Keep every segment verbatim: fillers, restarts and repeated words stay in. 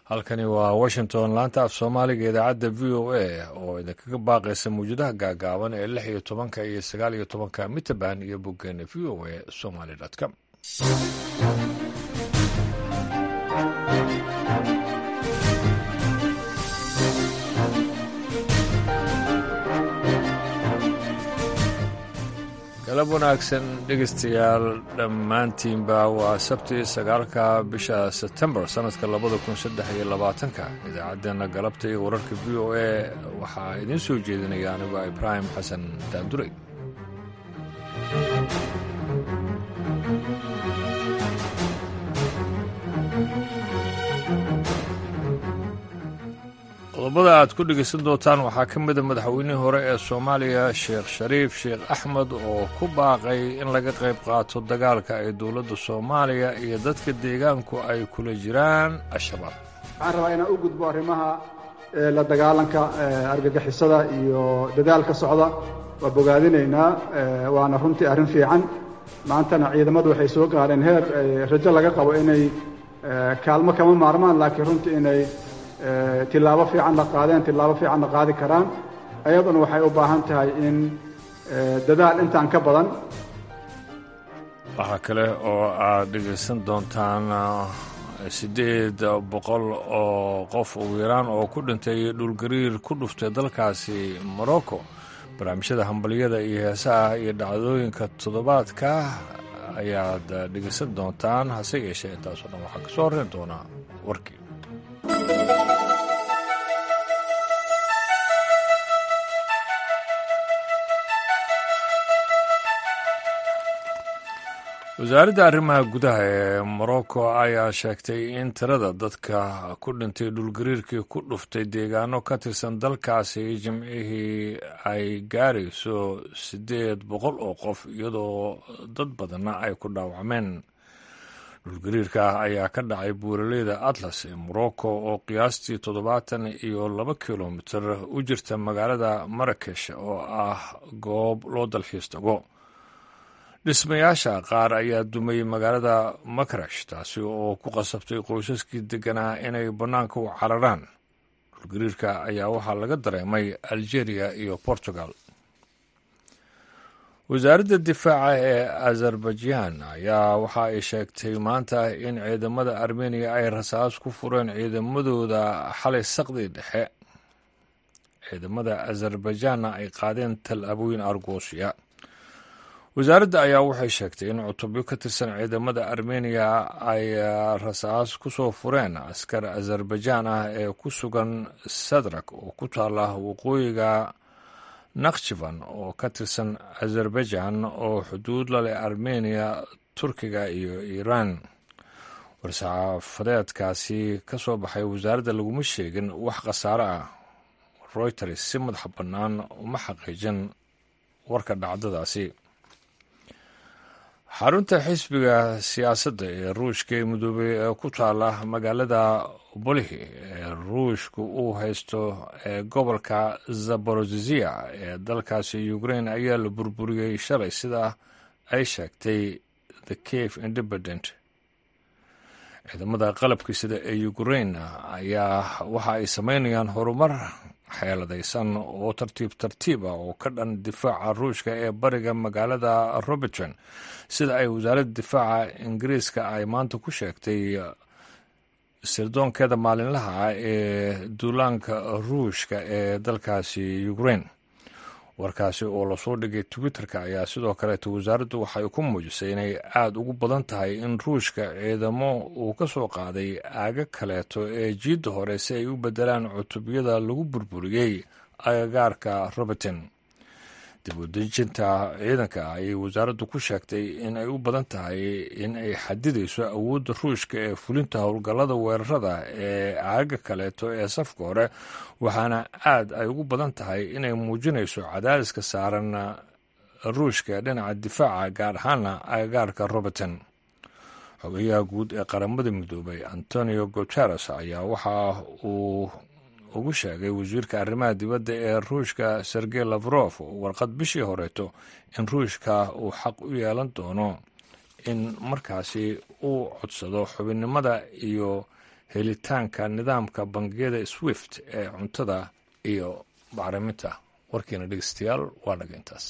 halkani waa washington laanta af soomaaliga idaacadda v o a oo idinkaga baaqaysa mawjadaha gaagaaban ee lix iyo tobanka iyo sagaal iyo tobanka mitrband iyo boggeena v o a somaly com galab wanaagsan dhegaystayaal dhammaantiinba waa sabti sagaalka bisha sebtembar sannadka labada kun saddex iyo labaatanka idaacaddeenna galabta iyo wararka v o a waxaa idiin soo jeedinaya anigu ibraahim xasan daanduray qodobada aad ku dhegaysan doontaan waxaa ka mida madaxweynihii hore ee soomaaliya sheekh shariif sheekh axmed oo ku baaqay in laga qayb qaato dagaalka ay dowladda soomaaliya iyo dadka deegaanku ay kula jiraan al-shabaab waxaan rabaa inaan u gudbo arrimaha la dagaalanka argagixisada iyo dadaalka socda waa bogaadinaynaa waana runtii arrin fiican maantana ciidamadu waxay soo gaareen heer rajo laga qabo inay kaalmo kama maarmaan laakiin runtii inay tilaabo fiican la qaadeen tilaabo fiican la qaadi karaan ayaduna waxay u baahan tahay in dadaal intaan ka badan waxaa kale oo aad dhegaysan doontaan siddeed boqol oo qof ugu yaraan oo ku dhintay dhulgariir ku dhuftay dalkaasi morocco barnaamijyada hambaliyada iyo heesaha iyo dhacdooyinka toddobaadka ayaad dhegaysan doontaan hase yeeshee intaasoo dhan waxaa ka soo horreyn doonaa warkii wasaaradda arrimaha gudaha ee morocco ayaa sheegtay in tirada dadka ku dhintay dhulgariirkii ku dhuftay deegaano ka tirsan dalkaasi jimcihii ay gaarayso siddeed boqol oo qof iyadoo dad badanna ay ku dhaawacmeen dhulgariirka ayaa ka dhacay buuraleyda atlas ee morocco oo qiyaastii toddobaatan iyo laba kilomitir u jirta magaalada marakesh oo ah goob loo dalxiis tago dhismayaasha qaar ayaa dumay magaalada makarash taasi oo ku qasabtay qoysaskii degganaa inay bannaanka u cararaan dhulgariirka ayaa waxaa laga dareemay algeria iyo portugal wasaaradda difaaca ee azerbaijan ayaa waxa ay sheegtay maanta in ciidamada armeniya ay rasaas ku fureen ciidamadooda xalay saqdii dhexe ciidamada azerbaijanna ay qaadeen tal-abooyin argosiya wasaaradda ayaa waxay sheegtay in cutubyo ka tirsan ciidamada armeniya ay rasaas ku soo fureen askar azerbaijan ah ee ku sugan sadrak oo ku taala waqooyiga nakhjivan oo ka tirsan azerbaijan oo xuduud la leh armeniya turkiga iyo iiraan war-saxaafadeedkaasi ka soo baxay wasaaradda laguma sheegin wax khasaare ah reuters si madaxa bannaan uma xaqiijin warka dhacdadaasi xarunta xisbiga siyaasadda ee ruushka ee midoobey ee ku taala magaalada bolihi ee ruushku uu haysto ee gobolka zaborozia ee dalkaasi ukraine ayaa la burburiyey shalay sida ay sheegtay the cave independent ciidamada qalabka sida ee ukraine ayaa waxa ay sameynayaan horumar xeeladaysan oo tartiib tartiib ah oo ka dhan difaaca ruushka ee bariga magaalada robertson sida ay wasaaradda difaaca ingiriiska ay maanta ku sheegtay sirdoonkeeda maalinlaha ah ee duulaanka ruushka ee dalkaasi ukraine warkaasi oo lasoo dhigay twitterka ayaa sidoo kaleeta wasaaraddu waxay ku muujisay inay aada ugu badan tahay in ruushka ciidamo uu ka soo qaaday aaga kaleeto ee jiidda hore si ay u beddelaan cutubyada lagu burburiyey agagaarka roberton dib u dejinta ciidanka ayay wasaaraddu ku sheegtay in ay u badan tahay in ay xadidayso awoodda ruushka ee fulinta howlgallada weerarada ee aaga kaleeto ee safka hore waxaana aad ay ugu badan tahay inay muujinayso cadaadiska saaran ruushka dhinaca difaaca gaar ahaana agagaarka roberton xogayaha guud ee qaramada midoobay antonio guteres ayaa waxa uu ugu sheegay wasiirka arrimaha dibadda ee ruushka sergey lafrof warqad bishii horeeto in ruushka uu xaq u yeelan doono in markaasi uu codsado xubinnimada iyo helitaanka nidaamka bangiyada swift ee cuntada iyo bacriminta. warkiina dhegeystayaal waa dhaga intaas.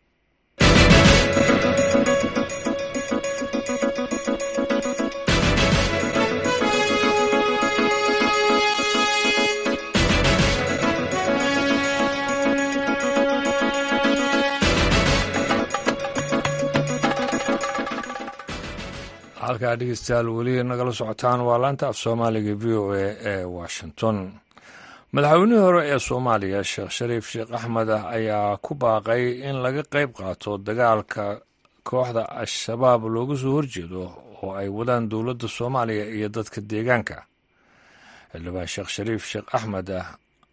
halkaa dhegeystayaal weli nagala socotaan waa laanta af soomaaliga v o a ee washington. madaxweynihii hore ee soomaaliya sheekh shariif sheekh axmed ah ayaa ku baaqay in laga qayb qaato dagaalka kooxda al-shabaab looga soo horjeedo oo ay wadaan dowladda soomaaliya iyo dadka deegaanka. xildhibaan sheekh shariif sheekh axmed ah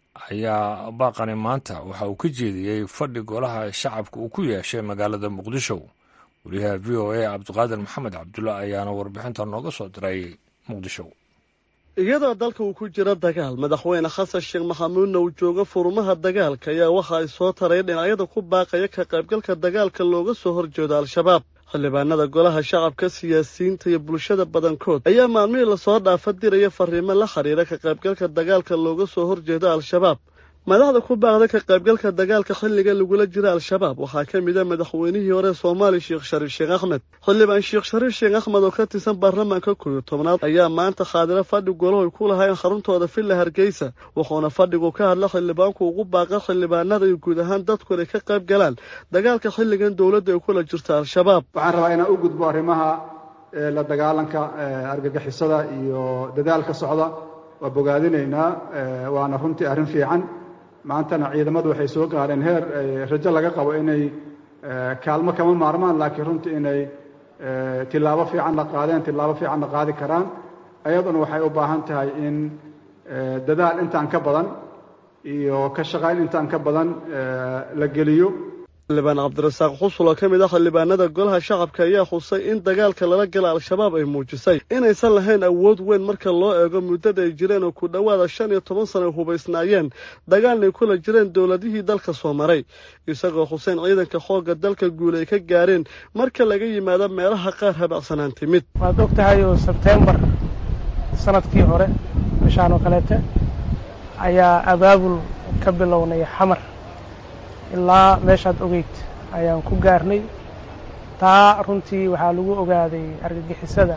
ayaa baaqani maanta waxa uu ka jeediyey fadhi golaha shacabka uu ku yeeshay magaalada muqdisho. wariyaha v o a cabdiqaadir maxamed cabdulla ayaana warbixinta nooga soo diray muqdisho. iyadoo dalka uu ku jira dagaal madaxweyne xasan sheekh maxamuudna uu joogo furmaha dagaalka ayaa waxa ay soo tareen dhinacyada ku baaqaya ka qaybgalka dagaalka looga soo horjeedo al-shabaab. xildhibaanada golaha shacabka, siyaasiyiinta iyo bulshada badankood ayaa maalmihii lasoo dhaafa diraya fariimo la xiriira ka qaybgalka dagaalka looga soo horjeedo al-shabaab. madaxda ku baaqda ka qaybgalka dagaalka xilliga lagula jira al-shabaab waxaa ka mid ah madaxweynihii hore soomaaliya sheekh shariif sheekh axmed. xildhibaan sheekh shariif sheekh axmed oo ka tirsan baarlamaanka koob iyo tobnaad ayaa maanta xaadira fadhi golaha ay ku lahaayeen xaruntooda villa hargeysa, wuxuuna fadhigu ka hadla xildhibaanku ugu baaqa xildhibaanada iyo guud ahaan dadku inay ka qayb galaan dagaalka xilligan dowladda ay kula jirta al-shabaab. waxaan rabaa inaan u gudbo arrimaha la dagaalanka argagixisada iyo dadaalka socda. waa bogaadinaynaa, waana runtii arrin fiican. maantana ciidamadu waxay soo gaareen heer rajo laga qabo inay kaalmo kama maarmaan, laakiin runtii inay tilaabo fiican la qaadeen, tilaabo fiican la qaadi karaan. ayaduna waxay u baahan tahay in dadaal intaan ka badan iyo ka shaqayn intaan ka badan la geliyo. xildhibaan cabdirasaaq xusul oo ka mid ah xildhibaanada golaha shacabka ayaa xusay in dagaalka lala gala al-shabaab ay muujisay inaysan lahayn awood weyn marka loo eego muddada ay jireen oo ku dhowaada shan iyo toban sano ay hubaysnaayeen dagaalnay kula jireen dowladihii dalka soo maray, isagoo xuseen ciidanka xoogga dalka guul ay ka gaareen marka laga yimaado meelaha qaar habacsanaan timid. waad og tahay oo sebtembar sanadkii hore bishaan oo kaleete ayaa abaabul ka bilownay xamar ilaa meeshaad ogeyd ayaan ku gaarnay. taa runtii waxaa lagu ogaaday argagixisada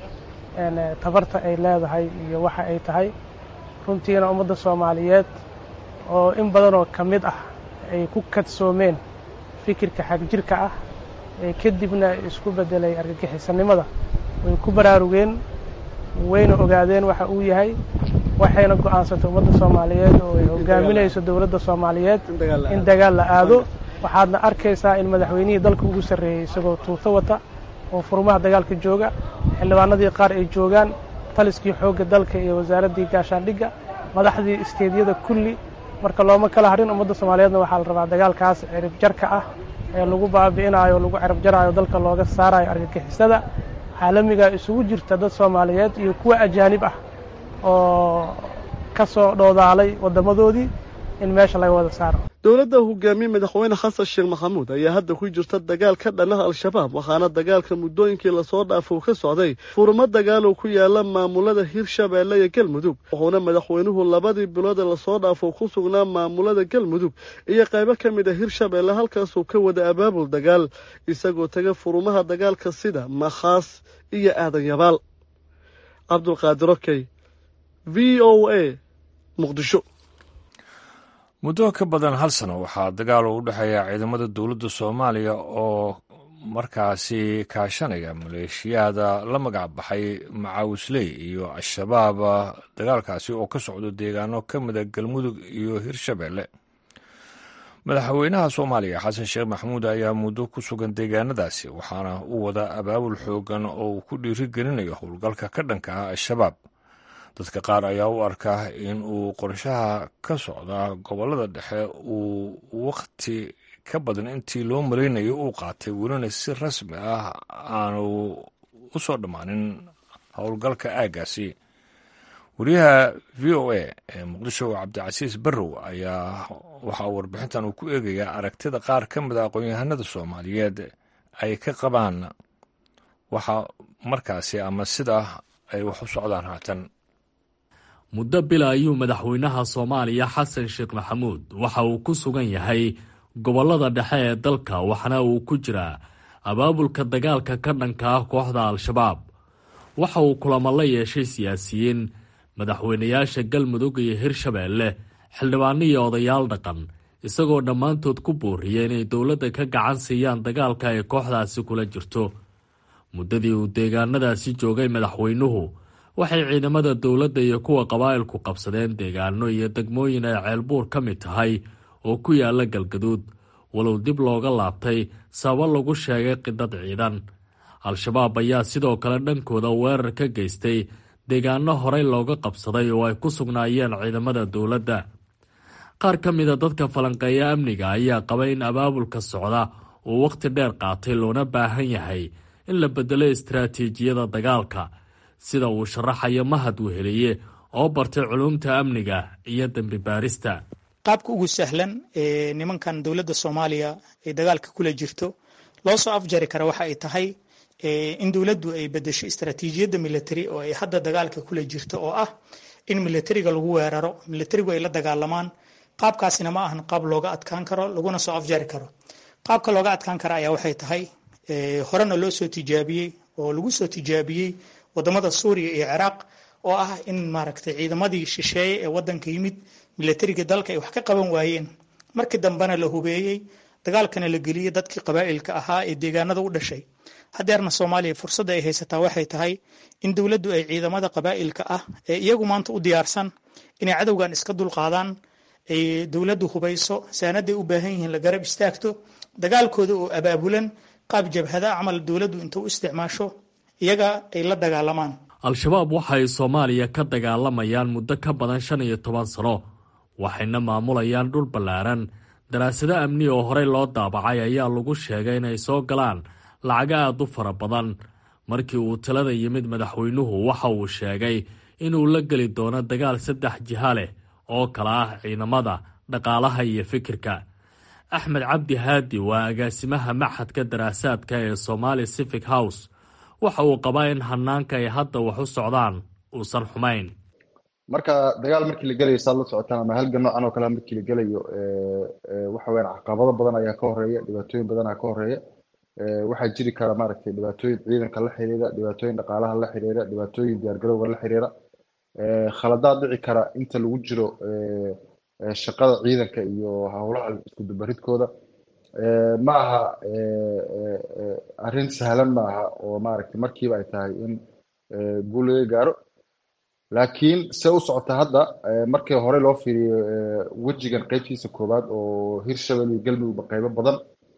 tabarta ay leedahay iyo waxa ay tahay. runtiina ummadda soomaaliyeed oo in badanoo ka mid ah ay ku kadsoomeen fikirka xagjirka ah ee kadibna isku beddelay argagixisanimada way ku baraarugeen, wayna ogaadeen waxa uu yahay, waxayna go'aansatay ummadda soomaaliyeed oo ay hogaaminayso dowladda soomaaliyeed in dagaal la aado. waxaadna arkaysaa in madaxweynihii dalka ugu sarreeyey isagoo tuuto wata oo furmaha dagaalka jooga, xildhibaanadii qaar ay joogaan, taliskii xoogga dalka iyo wasaaraddii gaashaandhigga, madaxdii isteediyada kulli. marka looma kala harin ummadda soomaaliyeedna waxaa la rabaa dagaalkaas cirib jarka ah ee lagu baabi'inayo, lagu cirib jaraayo, dalka looga saarayo argagixisada caalamiga isugu jirta dad soomaaliyeed iyo kuwa ajaanib ah oo ka soo dhoodaalay waddamadoodii in meesha laga wada saaro. dowladda hogaamiye madaxweyne xasan sheekh maxamuud ayaa hadda ku jirta dagaal ka dhanaha al-shabaab, waxaana dagaalka muddooyinkii lasoo dhaafo ka socday furmo dagaal oo ku yaala maamulada hirshabeelle iyo galmudug, wuxuuna madaxweynuhu labadii bilood ee lasoo dhaafo ku sugnaa maamulada galmudug iyo qaybo ka mid a hirshabeelle, halkaasuu ka wada abaabul dagaal isagoo taga furmaha dagaalka sida makhaas iyo aadan yabaal. cabdulqaadir okey, v o a, muqdisho. muddo ka badan hal sano waxaa dagaal u dhexeeya ciidamada dowladda soomaaliya oo markaasi kaashanaya maleeshiyada la magac baxay macaawisley iyo al-shabaab. dagaalkaasi oo ka socdo deegaano ka mida galmudug iyo hirshabeelle. madaxweynaha soomaaliya xasan sheekh maxamuud ayaa muddo ku sugan deegaanadaasi, waxaana u wada abaabul xoogan oo uu ku dhiirigelinayo howlgalka ka dhanka ah al-shabaab. dadka qaar ayaa u arkaa in uu qorshaha ka socda gobollada dhexe uu wakhti ka badan intii loo malaynayo uu qaatay, welina si rasmi ah aanu u soo dhammaanin howlgalka aaggaasi. wariyaha v o a ee muqdisho cabdicasiis barrow ayaa waxaa warbixintan uu ku eegayaa aragtida qaar ka mid a aqoon-yahanada soomaaliyeed ay ka qabaan waxa markaasi ama sida ay wax u socdaan haatan. muddo bila ayuu madaxweynaha Soomaaliya Xasan Sheekh Maxamuud waxa uu ku sugan yahay gobolada dhexe ee dalka waxana uu ku jiraa abaabulka dagaalka ka dhanka ah kooxda Al-Shabaab. waxa uu kulamo la yeeshay siyaasiyiin madaxweynayaasha Galmudug iyo Hirshabeelle xildhibaano iyo odayaal dhaqan isagoo dhammaantood ku booriyay inay dowladda ka gacan siiyaan dagaalka ay kooxdaasi kula jirto. muddadii uu deegaanadaasi joogay madaxweynuhu waxay ciidamada dowladda iyo kuwa qabaa'ilku qabsadeen deegaano iyo degmooyin ay ceelbuur ka mid tahay oo ku yaala Galgaduud walow dib looga laabtay sabab lagu sheegay qidad ciidan. Al-Shabaab ayaa sidoo kale dhankooda weerar ka geystay deegaano horey looga qabsaday oo ay ku sugnaayeen ciidamada dowladda. qaar ka mid a dadka falanqeeya amniga ayaa qaba in abaabulka socda uu waqti dheer qaatay loona baahan yahay in la bedelo istiraatiijiyada dagaalka sida uu sharaxayo Mahad Weheliye oo bartay culuumta amniga iyo dambi baarista. qaabka ugu sahlan ee nimankan dowladda Soomaaliya ee dagaalka kula jirto loo soo afjari kara waxa ay tahay in dowladdu ay bedesho istiraatiijiyada military oo ay hadda dagaalka kula jirto oo ah in militariga lagu weeraro militarigu ay la dagaalamaan. qaabkaasina ma ahan qaab looga adkaan karo laguna soo afjari karo. qaabka looga adkaan kara ayaa waxay tahay horena loo soo tijaabiyey oo lagu soo tijaabiyey wadamada Suuriya iyo Ciraaq oo ah in maaragtay ciidamadii shisheeye ee wadanka yimid militariga dalka ay wax ka qaban waayeen markii dambena la hubeeyay dagaalkana la geliyay dadkii qabaa'ilka ahaa ee deegaanada u dhashay. hadeerna Soomaaliya fursad ay haysataa waxay tahay in dawladdu ay ciidamada qabaa'ilka ah ee iyagu maanta u diyaarsan inay cadawgan iska dul qaadaan ay dawladdu hubayso saanaday u baahan yihiin la garab istaagto dagaalkooda oo abaabulan qaab jabhada amal dawladdu inta u isticmaasho iyaga ay la dagaalamaan. Al-Shabaab waxay Soomaaliya ka dagaalamayaan muddo ka badan shan iyo toban sano waxayna maamulayaan dhul ballaaran. daraasado amni oo horey loo daabacay ayaa lagu sheegay inay soo galaan lacag aad u fara badan. markii uu talada yimid madaxweynuhu waxa uu sheegay inuu la geli doono dagaal saddex jiha leh oo kala ah ciidamada dhaqaalaha iyo fikirka. Axmed Cabdi Haadi waa agaasimaha maxadka daraasaadka ee Somali Civic House waxa uu qabaa in hanaanka ay hadda wax u socdaan uusan xumayn. marka dagaal markii la galayo saad la socotaan ama halgan noocan oo kale markii la galayo waxa weyn caqabado badan ayaa ka horeeya dhibaatooyin badan ayaa ka horeeya. waxaa jiri kara maaragtay dhibaatooyin ciidanka la xiriira dhibaatooyin dhaqaalaha la xiriira dhibaatooyin diyaargarowga la xiriira khaladaad dhici kara inta lagu jiro shaqada ciidanka iyo howlaha isku dubaridkooda. ma aha arrin sahlan ma aha oo maaragtay markiiba ay tahay in guul laga gaaro laakiin se u socota hadda markii hore loo fiiriyo wejigan qaybtiisa koowaad oo Hirshabeelle iyo Galmudug qaybo badan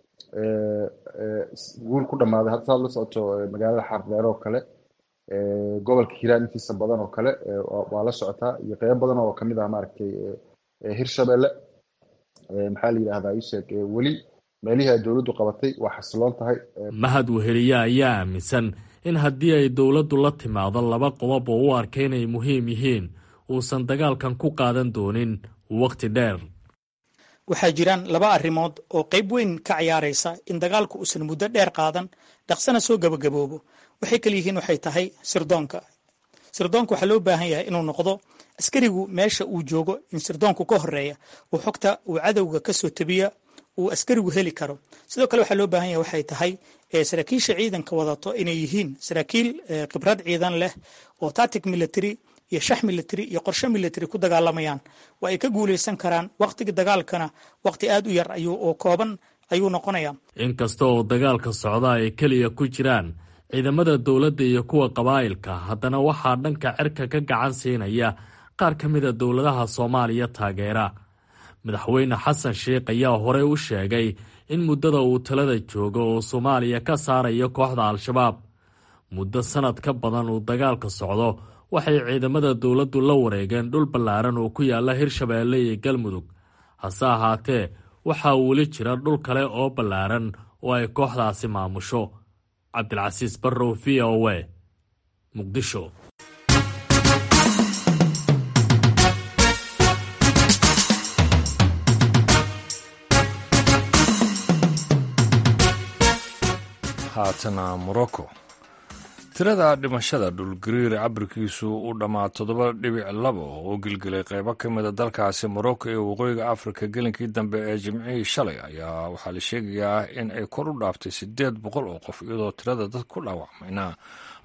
guul ku dhamaaday hadda saad la socoto magaalada Xardheer oo kale gobolka Hiiraan intiisa badan oo kale waa la socotaa iyo qaybo badan oo kamid ah maaragtay Hirshabeelle maxaa la yiraahdaa isheeg weli meelihii dawladdu qabatay waa xasiloon tahay. Mahad Weheliye ayaa aaminsan in haddii ay dawladdu la timaado laba qodob oo u arkay inay muhiim yihiin uusan dagaalkan ku qaadan doonin waqti dheer. waxaa jiraan laba arrimood oo qayb weyn ka ciyaaraysa in dagaalku uusan muddo dheer qaadan dhaqsana soo gabagaboobo. waxay kala yihiin waxay tahay sirdoonka. sirdoonka waxaa loo baahan yahay inuu noqdo askarigu meesha uu joogo in sirdoonku ka horeeya uu xogta uu cadowga ka soo tabiya uu askarigu heli karo. sidoo kale waxaa loo baahan yahay waxay tahay saraakiisha ciidanka wadato inay yihiin saraakiil khibrad ciidan leh oo tactic military iyo shax military iyo qorshe military ku dagaalamayaan waa ay ka guuleysan karaan waqtiga dagaalkana waqti aad u yar ayuu oo kooban ayuu noqonayaa. inkasta oo dagaalka socda ay kaliya ku jiraan ciidamada dawladda iyo kuwa qabaa'ilka haddana waxaa dhanka cirka ka gacan siinaya qaar ka mid a dowladaha Soomaaliya taageera. madaxweyne Xasan Sheekh ayaa horey u sheegay in muddada uu talada joogo oo Soomaaliya ka saarayo kooxda Al-Shabaab. muddo sanad ka badan uu dagaalka socdo waxay ciidamada dawladdu la wareegeen dhul ballaaran oo ku yaala Hirshabeelle iyo Galmudug. hase ahaatee waxaa weli jira dhul kale oo ballaaran oo ay kooxdaasi maamusho. Cabdilcasiis Barrow V O A Muqdisho. haatana Morocco tirada dhimashada dhulgariir cabirkiisu u dhammaa toddoba dhibic laba oo gilgilay qaybo ka mida dalkaasi morocco ee waqooyiga afrika gelinkii dambe ee jimcihii shalay ayaa waxaa la sheegayaa in ay kor u dhaaftay siddeed boqol oo qof iyadoo tirada dad ku dhaawacmayna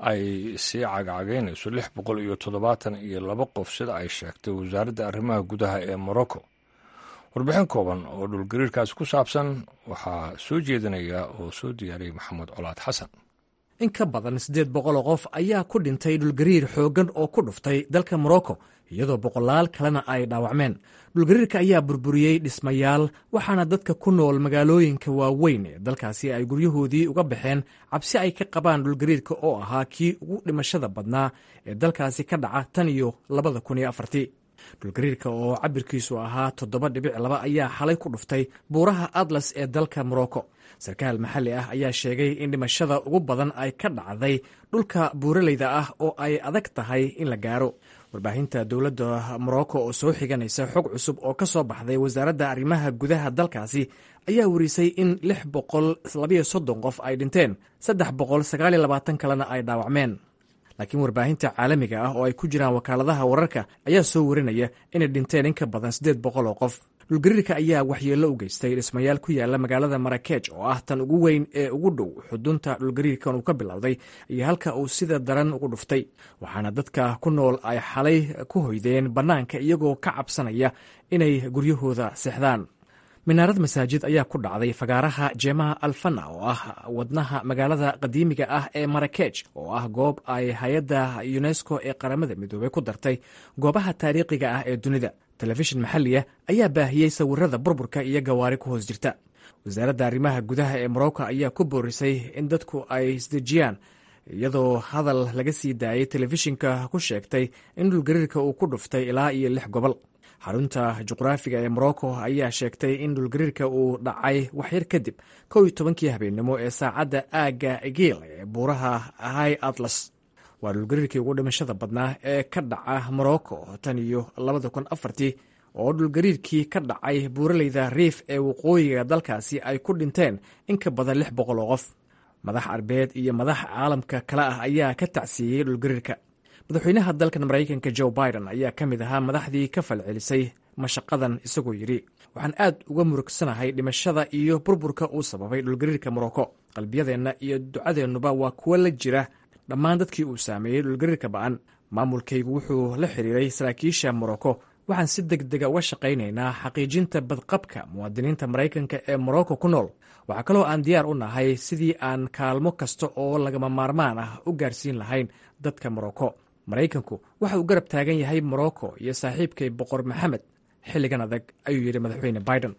ay sii cagcagaynayso lix boqol iyo toddobaatan iyo laba qof sida ay sheegtay wasaaradda arrimaha gudaha ee morocco. warbixin kooban oo dhulgariirkaasi ku saabsan waxaa soo jeedinaya oo soo diyaariyay maxamed colaad xasan. in ka badan siddeed boqol oo qof ayaa ku dhintay dhulgariir xooggan oo ku dhuftay dalka morocco iyadoo boqolaal kalena ay dhaawacmeen. dhulgariirka ayaa burburiyey dhismayaal waxaana dadka ku nool magaalooyinka waaweyn ee dalkaasi ay guryahoodii uga baxeen cabsi ay ka qabaan dhulgariirka oo ahaa kii ugu dhimashada badnaa ee dalkaasi ka dhaca tan iyo labada kun iyo afartii. dhulgariirka oo cabirkiisu ahaa toddoba dhibic laba ayaa xalay ku dhuftay buuraha atlas ee dalka morocco. sarkaal maxalli ah ayaa sheegay in dhimashada ugu badan ay ka dhacday dhulka buuraleyda ah oo ay adag tahay in la gaaro. warbaahinta dowladda morocco oo soo xiganaysa xog cusub oo ka soo baxday wasaaradda arrimaha gudaha dalkaasi ayaa warisay in lix boqol labayo soddon qof ay dhinteen, saddex boqol sagaal iyo labaatan kalena ay dhaawacmeen. laakiin warbaahinta caalamiga ah oo ay ku jiraan wakaaladaha wararka ayaa soo warinaya inay dhinteen in ka badan siddeed boqol oo qof. dhulgariirka ayaa waxyeello u geystay dhismayaal ku yaala magaalada marakeej oo ah tan ugu weyn ee ugu dhow xudunta dhulgariirkan uu ka bilowday iyo halka uu sida daran ugu dhuftay, waxaana dadka ku nool ay xalay ku hoydeen bannaanka iyagoo ka cabsanaya inay guryahooda seexdaan. minaarad masaajid ayaa ku dhacday fagaaraha jeemaha alfana oo ah wadnaha magaalada qadiimiga ah ee marakeej oo ah goob ay hay-adda unesco ee qaramada midoobey ku dartay goobaha taariikhiga ah ee dunida. telefishin maxalliya ayaa baahiyey sawirada burburka iyo gawaari ku hoos jirta. wasaaradda arrimaha gudaha ee morocco ayaa ku boorisay in dadku ay isdejiyaan iyadoo hadal laga sii daayey telefishinka ku sheegtay in dhulgariirka uu ku dhuftay ilaa iyo lix gobol. xarunta juqraafiga ee morocco ayaa sheegtay in dhulgariirka uu dhacay waxyar kadib kow iyo tobankii habeennimo ee saacadda aagga egil ee buuraha high atlas. waa dhulgariirkii ugu dhimashada badnaa ee ka dhaca morocco tan iyo labada kun afartii oo dhulgariirkii ka dhacay buuraleyda riif ee waqooyiga dalkaasi ay ku dhinteen in ka badan lix boqol oo qof. madax arbeed iyo madax caalamka kale ah ayaa ka tacsiiyey dhulgariirka. madaxweynaha dalkan maraykanka joe biden ayaa ka mid ahaa madaxdii ka falcelisay mashaqadan isagoo yidhi waxaan aad uga murugsanahay dhimashada iyo burburka uu sababay dhulgariirka morocco. qalbiyadeenna iyo ducadeennuba waa kuwo la jira dhammaan dadkii uu saameeyey dhulgariirka ba'an. maamulkaygu wuxuu la xiriiray saraakiisha morocco. waxaan si deg dega uga shaqaynaynaa xaqiijinta badqabka muwaadiniinta maraykanka ee morocco ku nool. waxaa kaloo aan diyaar u nahay sidii aan kaalmo kasta oo lagama maarmaan ah u gaarsiin lahayn dadka morocco. maraykanku waxa uu garab taagan yahay morocco iyo saaxiibkay boqor maxamed xilligan adag, ayuu yidhi madaxweyne biden.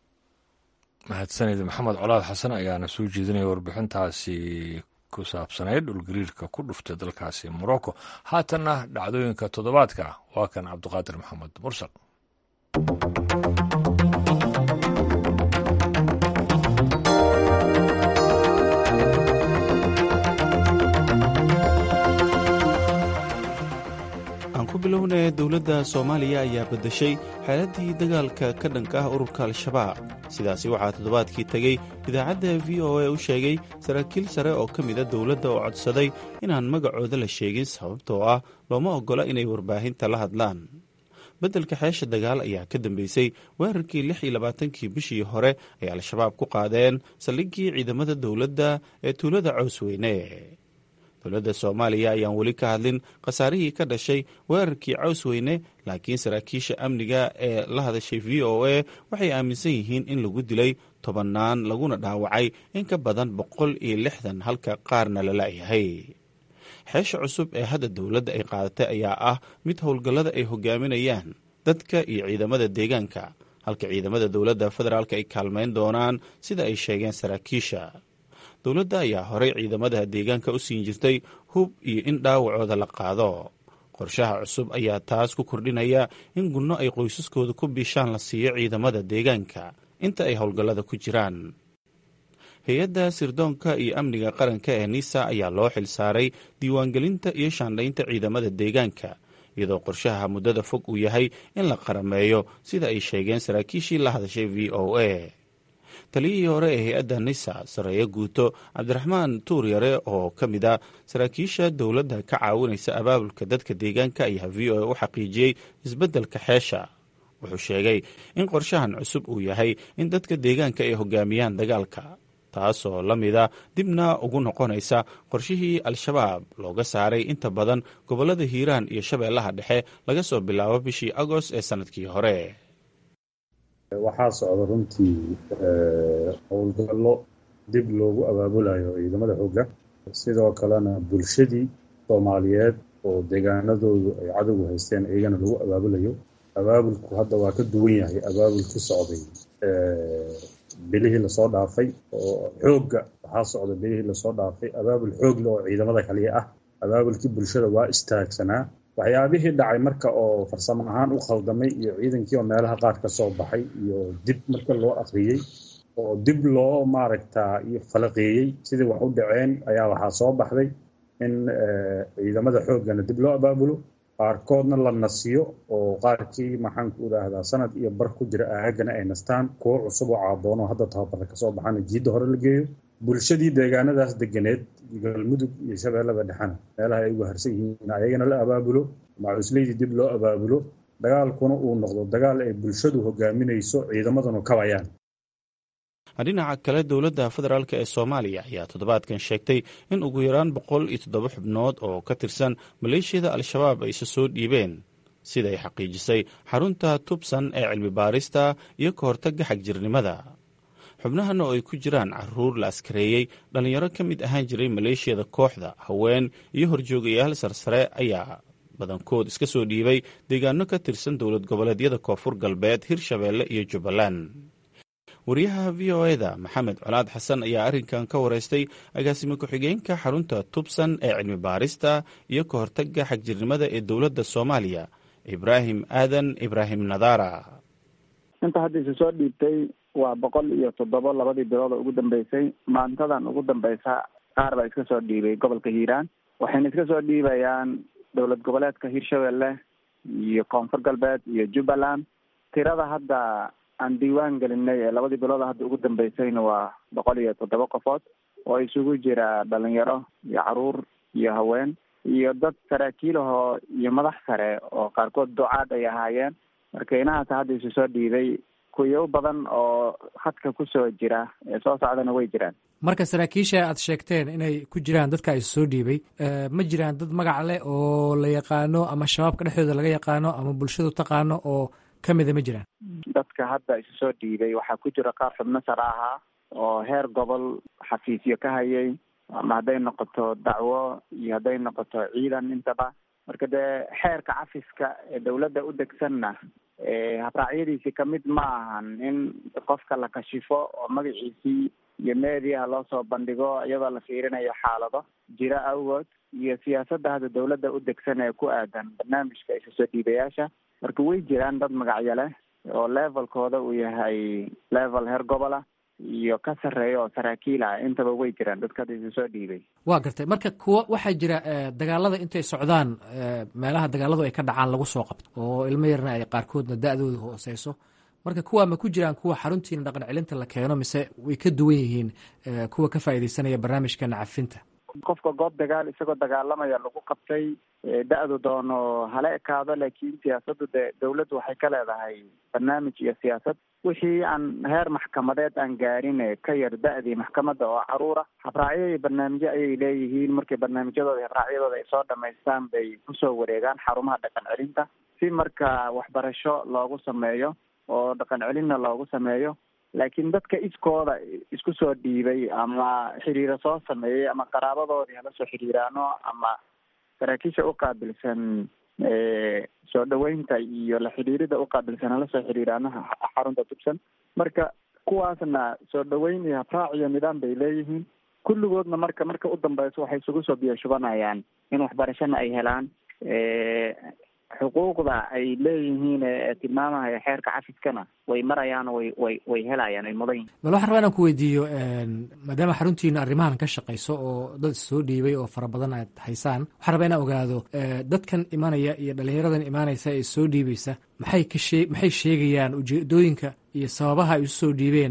mahadsanid maxamed colaad xasan ayaana soo jeedinaya warbixintaasi ku saabsanayd dhulgariirka ku dhuftay dalkaasi morocco. haatanna dhacdooyinka toddobaadka waa kan cabdiqaadir maxamed mursal. bilowna dowladda soomaaliya ayaa beddeshay xeeladdii dagaalka ka dhanka ah ururka al-shabaab. sidaasi waxaa toddobaadkii tegey idaacadda v o a u sheegay saraakiil sare oo ka mida dowladda oo codsaday inaan magacooda la sheegin sababtoo ah looma oggola inay warbaahinta la hadlaan. beddelka xeesha dagaal ayaa ka dambeysay weerarkii lix iyo labaatankii bishii hore ay al-shabaab ku qaadeen saldhiggii ciidamada dowladda ee tuulada coosweyne. dowladda soomaaliya ayaan weli ka hadlin khasaarihii ka dhashay weerarkii coosweyne, laakiin saraakiisha amniga ee la hadashay v o a waxay aaminsan yihiin in lagu dilay tobannaan laguna dhaawacay in ka badan boqol iyo lixdan halka qaarna la la'yahay. xeesha cusub ee hadda dowladda ay qaadatay ayaa ah mid howlgallada ay hogaaminayaan dadka iyo ciidamada deegaanka, halka ciidamada dowladda federaalk ay kaalmayn doonaan sida ay sheegeen saraakiisha. dowladda ayaa horey ciidamada deegaanka u siin jirtay hub iyo in dhaawacooda la qaado. qorshaha cusub ayaa taas ku kordhinaya in gunno ay qoysaskooda ku biishaan la siiyo ciidamada deegaanka inta ay howlgallada ku jiraan. hay-adda sirdoonka iyo amniga qaranka ee nisa ayaa loo xil saaray diiwaangelinta iyo shaandhaynta ciidamada deegaanka, iyadoo qorshaha muddada fog uu yahay in la qarameeyo sida ay sheegeen saraakiishii la hadashay v o a. taliyihii hore ee hay-adda nisa sareeyo guuto cabdiraxmaan tuuryare oo ka mid a saraakiisha dowladda ka caawinaysa abaabulka dadka deegaanka ayaa v o a u xaqiijiyey isbeddelka xeesha. wuxuu sheegay in qorshahan cusub uu yahay in dadka deegaanka ay hogaamiyaan dagaalka, taasoo la mida dibna ugu noqonaysa qorshihii al-shabaab looga saaray inta badan gobollada hiiraan iyo shabeellaha dhexe laga soo bilaabo bishii agost ee sanadkii hore. waxaa socda runtii howlgallo dib loogu abaabulayo ciidamada xoogga, sidoo kalena bulshadii soomaaliyeed oo deegaanadoodu ay cadowgu haysteen iyagana lagu abaabulayo. abaabulku hadda waa ka duwan yahay abaabulkii socday bilihii lasoo dhaafay, oo xoogga waxaa socda bilihii lasoo dhaafay abaabul xoogle oo ciidamada kaliya ah. abaabulkii bulshada waa istaagsanaa. waxyaabihii dhacay marka oo farsamo ahaan u khaldamay iyo ciidankii oo meelaha qaar ka soo baxay iyo dib marka loo akhriyey oo dib loo maaragtaa iyo falaqeeyey sidii wax u dhaceen ayaa waxaa soo baxday in ciidamada xooggana dib loo abaabulo, qaarkoodna la nasiyo oo qaarkii maxaanku idhaahdaa sanad iyo bar ku jira aagana ay nastaan, kuwo cusub oo caadoon oo hadda tababarka kasoo baxana jiidda hore la geeyo. bulshadii deegaanadaas deganeed galmudug iyo shabeellada dhexena meelaha ay ugu harsan yihiin ayagana la abaabulo, macuslaydii dib loo abaabulo, dagaalkuna uu noqdo dagaal ay bulshadu hogaaminayso ciidamadanu kabayaan. dhinaca kale dowladda federaalk ee soomaaliya ayaa toddobaadkan sheegtay in ugu yaraan boqol iyo toddoba xubnood oo ka tirsan maleeshiyada al-shabaab ay isa soo dhiibeen, siday xaqiijisay xarunta tubsan ee cilmi baarista iyo ka hortagga xagjirnimada. xubnahan oo ay ku jiraan caruur la askareeyey, dhallinyaro ka mid ahaan jiray maleeshiyada kooxda, haween iyo horjoogayaal sarsare ayaa badankood iska soo dhiibay deegaano ka tirsan dowlad goboleedyada koonfur galbeed, hirshabeelle iyo jubbaland. wariyaha v o eda maxamed colaad xasan ayaa arrinkan ka wareystay agaasime ku-xigeenka xarunta tubsan ee cilmi baarista iyo ka hortagga xagjirnimada ee dowladda soomaaliya, ibraahim aadan ibraahim nadaara. inta hadda isu soo dhiibtay waa boqol iyo toddoba labadii bilood oo ugu dambeysay. maantadan ugu dambeysa qaar baa iska soo dhiibay gobolka hiiraan, waxayna iska soo dhiibayaan dowlad goboleedka hirshabeelle iyo koonfur galbeed iyo jubbaland. tirada hadda aan diiwaan gelinay ee labadii bilood hadda ugu dambeysayna waa boqol iyo toddoba qofood oo isugu jira dhalinyaro iyo caruur iyo haween iyo dad saraakiilahoo iyo madax sare oo qaarkood ducaad ay ahaayeen. marka inahaas hadda isu soo dhiibay kuyo badan oo khadka kusoo jira ee soo socdana way jiraan. marka saraakiisha aad sheegteen inay ku jiraan dadka isu soo dhiibay, ma jiraan dad magac leh oo la yaqaano ama shabaabka dhexdooda laga yaqaano ama bulshadu taqaano oo kamida ma jiraan? dadka hadda isu soo dhiibay waxaa ku jira qaar xubno sare ahaa oo heer gobol xafiisyo ka hayay, ama hadday noqoto dacwo iyo hadday noqoto ciidan intaba. marka dee xeerka cafiska ee dowladda u degsanna habraacyadiisi kamid ma ahan in qofka la kashifo oo magaciisii iyo meediyaha loo soo bandhigo iyadoo la fiirinayo xaalado jira awgood iyo siyaasadda hadda dowladda u degsan ee ku aadan barnaamijka isu soo dhiibayaasha. marka way jiraan dad magacyo leh oo levelkooda uu yahay level heer gobola iyo ka sarreeya oo saraakiil ah, intaba way jiraan dadka hadda isu soo dhiibay. waa gartay. marka kuwa waxaa jira dagaalada intay socdaan meelaha dagaaladu ay ka dhacaan lagu soo qabto oo ilmo yarna ay qaarkoodna da-dooda hooseyso. marka kuwa ma ku jiraan kuwa xaruntiina dhaqan celinta la keeno, mise way ka duwan yihiin kuwa ka faa'iidaysanaya barnaamijka nacafinta? qofka goob dagaal isagoo dagaalamaya lagu qabtay da-du doono hala ekaado, laakiin siyaasaddu dee dowladdu waxay ka leedahay barnaamij iyo siyaasad. wixii aan heer maxkamadeed aan gaarin ka yar da-dii maxkamadda oo caruura, habraacyo iyo barnaamijyo ayay leeyihiin. markay barnaamijyadooda habraacyadooda ay soo dhamaystaan bay kusoo wareegaan xarumaha dhaqan celinta si marka waxbarasho loogu sameeyo oo dhaqan celinna loogu sameeyo. laakiin dadka iskooda isku soo dhiibay ama xiriiro soo sameeyey ama qaraabadoodii hala soo xiriiraano ama saraakiisha u qaabilsan soo dhaweynta iyo la xidhiirida u qaabilsan hala soo xiriiraano xarunta tubsan. marka kuwaasna soo dhaweyn iyo habraac iyo nidaam bay leeyihiin. kulligoodna marka marka u dambeyso waxay isugu soo biyashubanayaan in waxbarashana ay helaan, xuquuqda ay leeyihiin ee tilmaamaya xeerka cafiskana way marayaan, way way way helayaan, ay mudan yihin. bal waxaan rabaa inaan ku weydiiyo, maadaama xaruntiina arrimahan ka shaqayso oo dad soo dhiibay oo fara badan aad haysaan, waxaan rabaa inaan ogaado dadkan imanaya iyo dhalinyaradan imaanaysa ee soo dhiibaysa maxay ka shee maxay sheegayaan ujeedooyinka iyo sababaha ay isu soo dhiibeen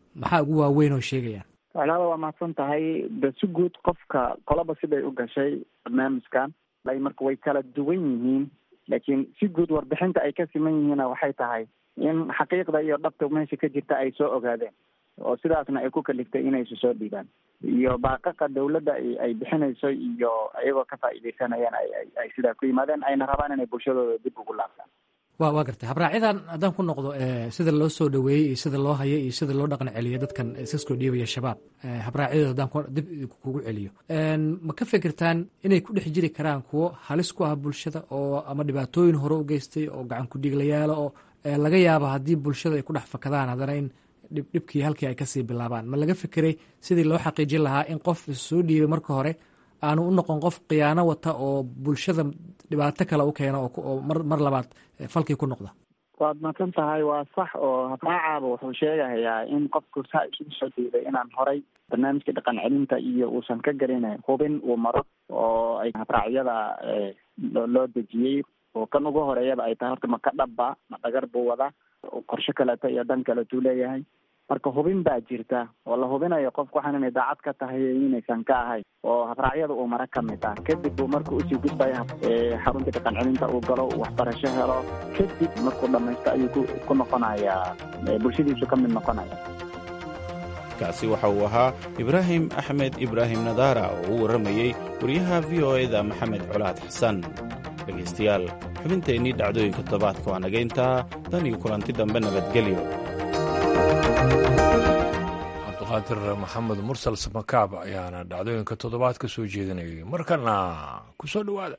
maxaa ugu waaweyn oo sheegayaan? walaala waa mahadsan tahay. de si guud qofka qolaba siday u gashay barnaamijkan marka way kala duwan yihiin, laakiin si guud warbixinta ay ka siman yihiina waxay tahay in xaqiiqda iyo dhabta meesha ka jirta ay soo ogaadeen, oo sidaasna ay ku kaliftay inay isu soo dhiibaan, iyo baaqaqa dawladda ay bixinayso iyo iyagoo ka faa'iidaysanayaan ay sidaa ku yimaadeen, ayna rabaan inay bulshadooda dib ugu laabtaan. wa waa gartay. habraacidan haddaan ku noqdo sida loo soo dhaweeyey iyo sida loo hayay iyo sida loo dhaqan celiyo dadkan iskasoo dhiibaya shabaab, habraacyadooda haddaan dib kugu celiyo, ma ka fikirtaan inay ku dhex jiri karaan kuwo halis ku ah bulshada oo ama dhibaatooyin hore u geystay oo gacan ku dhiiglayaalo oo laga yaabo haddii bulshada ay ku dhex fakadaan haddana in dhibkii halkii ay kasii bilaabaan? ma laga fikiray sidii loo xaqiijin lahaa in qof soo dhiibay marka hore aanu u noqon qof khiyaano wata oo bulshada dhibaato kale u keena oo mar mar labaad falkii ku noqda? waad maqan tahay, waa sax. oo habraacaaba wuxuu sheegayaa in qofku saa isugu soo dhiibay inaan horay barnaamijka dhaqan celinta iyo uusan ka gelin hubin uu maro, oo ay habraacyada loo dejiyey, oo kan ugu horeeyaba ay tahay horta ma ka dhabba, ma dhagar buu wadaa, qorshe kaleeto iyo dhan kaleetuu leeyahay. marka hubin baa jirta oo la hubinayo qofku waxaan inay daacad ka tahay inaysan ka ahay, oo habraacyada uu mara ka mid ah. kadib uu markuu usii gudbaya xarunta dhaqan celinta uu galo, waxbarasho helo, kadib markuu dhamaysto ayuu ku noqonayaa bulshadiisu ka mid noqonaya. kaasi waxa uu ahaa ibraahim axmed ibraahim nadaara oo u warramayey wariyaha v o eda maxamed colaad xasan. dhegaystayaal, xubinteennii dhacdooyinka toddobaadka waa nagayntaa. tan iyo kulanti dambe nabadgelyo. cabdiqaadir maxamed mursal samakaab ayaana dhacdooyinka toddobaad ka soo jeedinayay. markana ku soo dhowaada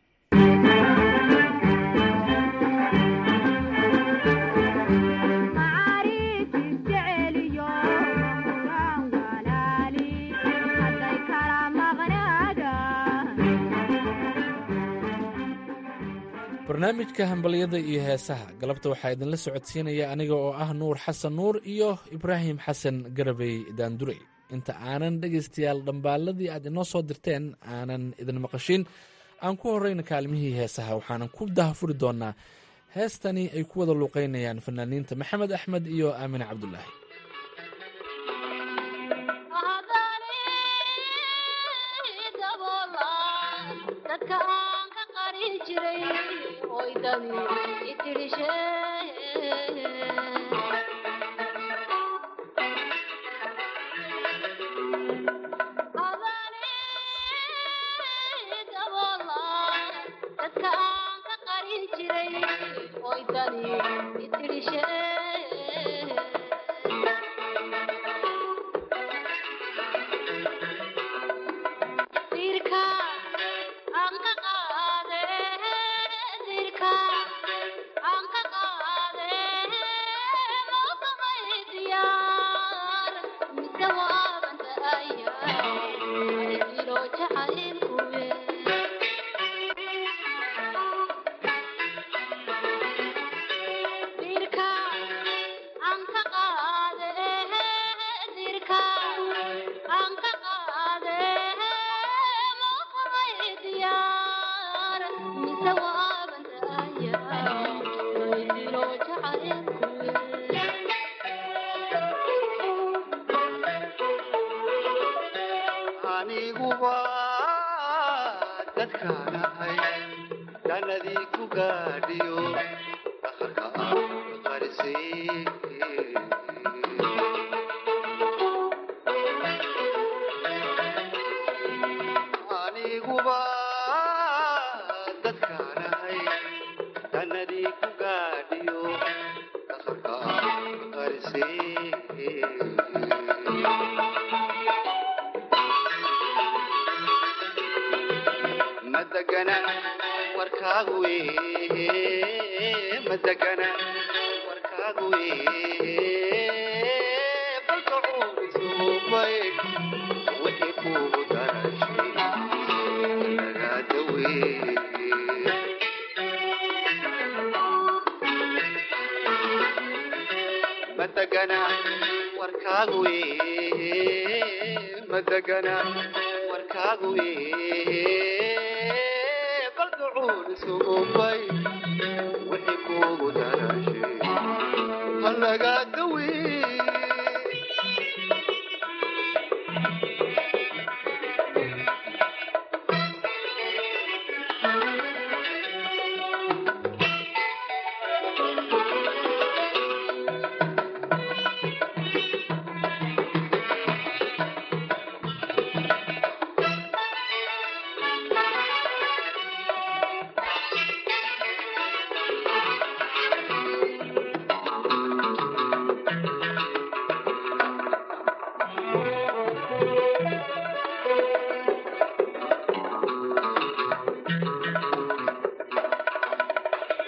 barnaamijka hambalyada iyo heesaha. galabta waxaa idinla socodsiinaya aniga oo ah nuur xasan nuur iyo ibraahim xasan garabey daandurey. inta aanan dhegaystayaal dhambaaladii aad inoo soo dirteen aanan idin maqashin, aan ku horrayna kaalmihii heesaha. waxaanan ku dahafuri doonaa heestani ay ku wada luuqaynayaan fanaaniinta maxamed axmed iyo aamine cabdulaahi.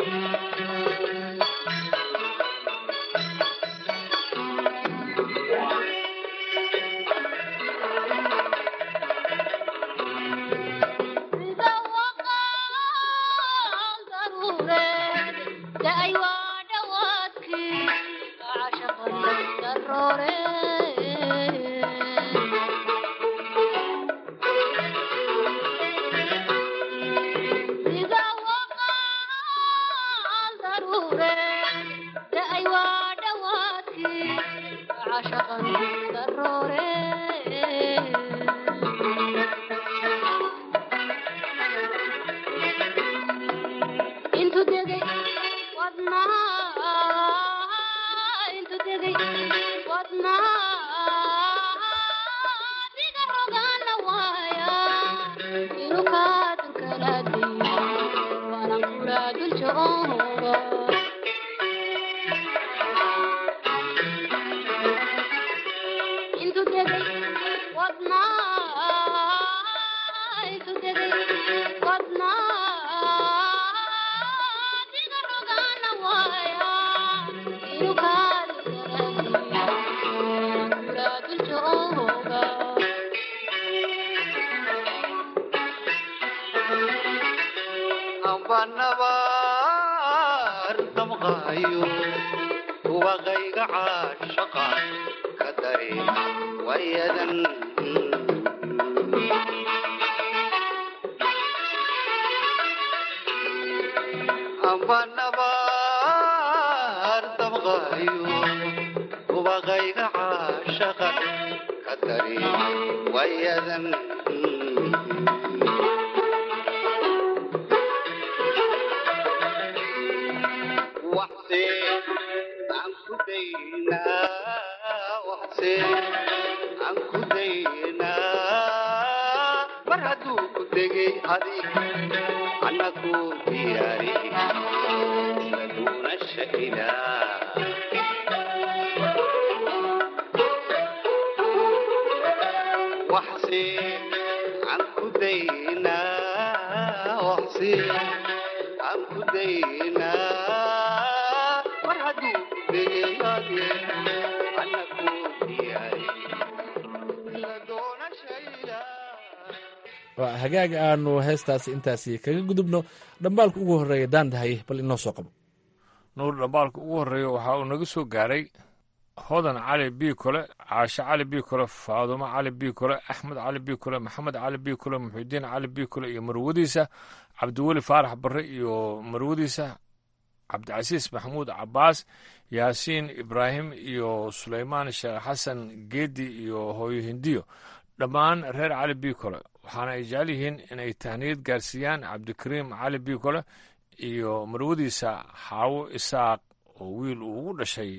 waa hagaag aanu heestaasi intaasi kaga gudubno. dhambaalka ugu horreeya daandahay bal inoo soo qabo. nuur, dhambaalka ugu horreeya waxa uu naga soo gaaray hodan cali biikole, caashe cali biikole, faadumo cali biikole, axmed cali biikole, maxamed cali biikole, muxidiin cali biikole iyo marwadiisa cabdiweli faarax barre iyo marwadiisa cabdicasiis maxamuud cabaas, yaasiin ibraahim iyo suleymaan sheekh xasan geedi iyo hooyo hindiyo, dhammaan reer cali biikole. waxaana ay jecel yihiin inay tahniyad gaarsiiyaan cabdikariim cali biikole iyo marwadiisa xaawo isaaq oo wiil uu ugu dhashay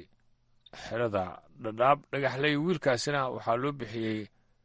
xerada dhadhaab dhagaxley. wiilkaasina waxaa loo bixiyey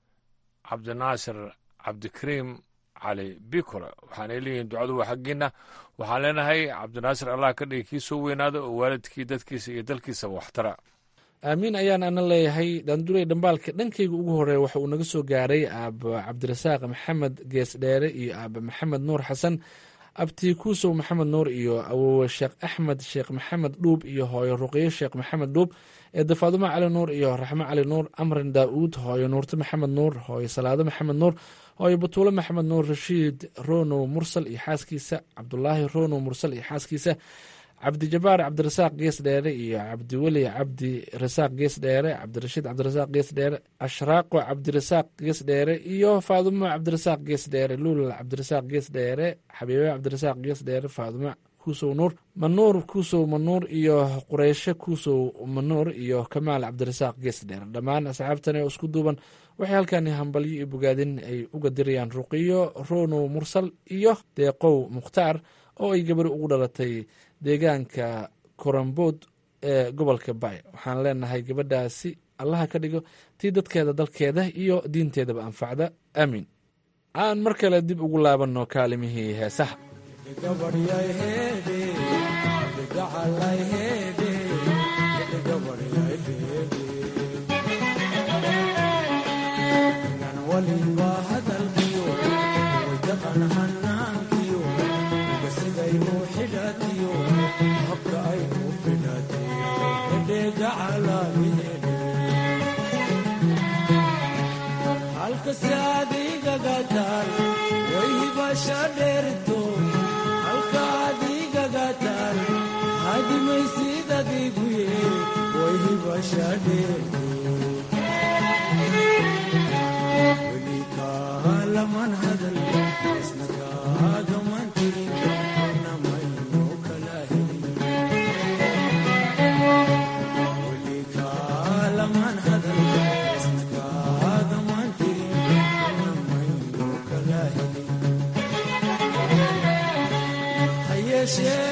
cabdinaasir cabdikariim cali biikole. waxaanay leeyihiin ducadu waa xaggiinna. waxaan leenahay cabdinaasir allah ka dhigi kii soo weynaada oo waalidkii dadkiisa iyo dalkiisaba waxtara. aamiin ayaan ana leeyahay. daanduray dhambaalka dhankayga ugu horeeya waxa uu naga soo gaaray aaba cabdirasaaq maxamed geesdheere iyo aaba maxamed nuur xasan, abti kuusow maxamed nuur iyo awowe sheekh axmed sheekh maxamed dhuub iyo hooyo ruqyo sheekh maxamed dhuub, eedda faadumo cali nuur iyo raxmo cali nuur, amran daa'uud, hooyo nuurte maxamed nuur, hooyo salaado maxamed nuur, hooyo batuulo maxamed nuur, rashiid ronow mursal iyo xaaskiisa, cabdulaahi ronow mursal iyo xaaskiisa, cabdijabaar cabdirasaaq gees dheere iyo cabdiweli cabdirasaaq gees dheere, cabdirashiid cabdirasaaq gees dheere, ashraaqo cabdirasaaq gees dheere iyo faadumo cabdirasaaq gees dheere, luul cabdirasaaq gees dheere, xabiibe cabdirasaaq gees dheere, faadumo kuusow nuur, manuur kuusow manuur iyo qureyshe kuusow manuur iyo kamaal cabdirasaaq gees dheere. dhammaan asxaabtani oo isku duuban waxay halkan hambalyo iyo bogaadin ay uga dirayaan ruqiyo ronow mursal iyo deeqow mukhtaar oo ay gabari ugu dhalatay deegaanka korambood ee gobolka bay. waxaan leenahay gabadhaasi allaha ka dhigo tii dadkeeda dalkeeda iyo diinteedaba anfacda, aamiin. aan mar kale dib ugu laabanno kaalimihii heesaha. Thank you. habka ay u fidhatay hedheega calaaliheedhe halkasi adigaga taal way hibasha dheerto halka adigaga taal hadimaysid adiguye way hibasha dheerto weli kaalaman hadal isna kaagaman tirin namayno kala helin weli kaalaman hadal isna kaagaman tirin namayno kala helin hayeeshee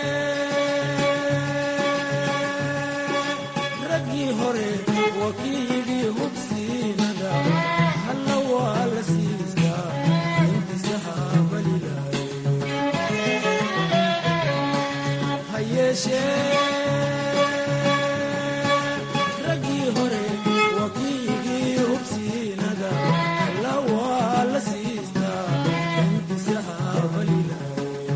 raggii hore wakiigii hubsiinada halla waa la siistaa intisahaabalilaay hayeeshee raggii hore wakiigii hubsiinada halla waa la siistaa intisahaabalilaay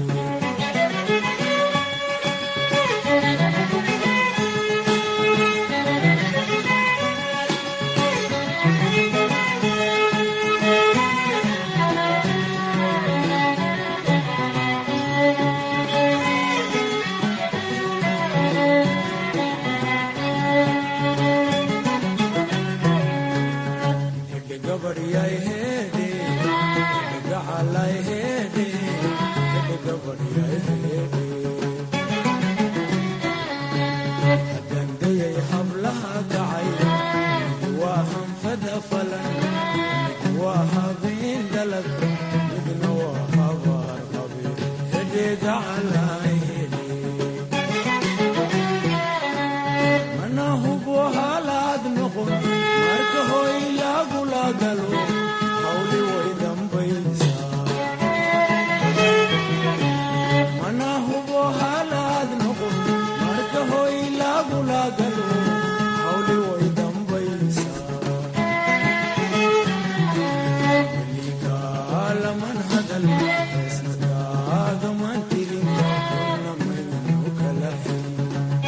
hadandayay hablaha kacay mid waa hanfada falan mid waa habeen dalad midna waa habaar qabe hedheega calaahedhe mana hubo halaad noqon marka hoy lagula galo hawli way dambaysaa mana hubo halaad noqon marka hoy lagula galo hawli way dambaysaa weli kaalaman hadal isna kaagaman tirin namayno kala helin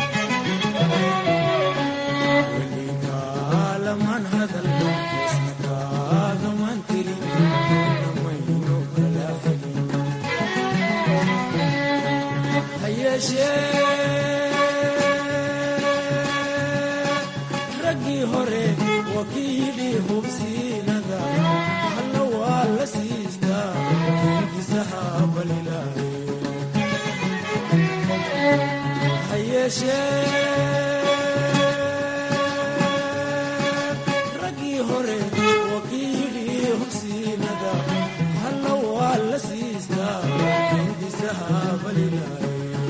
weli kaalaman hadal isna kaagaman tirin namayno kala helin hayeeshee raggii hore wakiilii hubsiinada halla waa la siistaa intisahaabalilaay hayeeshee raggii hore wakiilii hubsiinada halla waa la siistaa intisahaabalilaay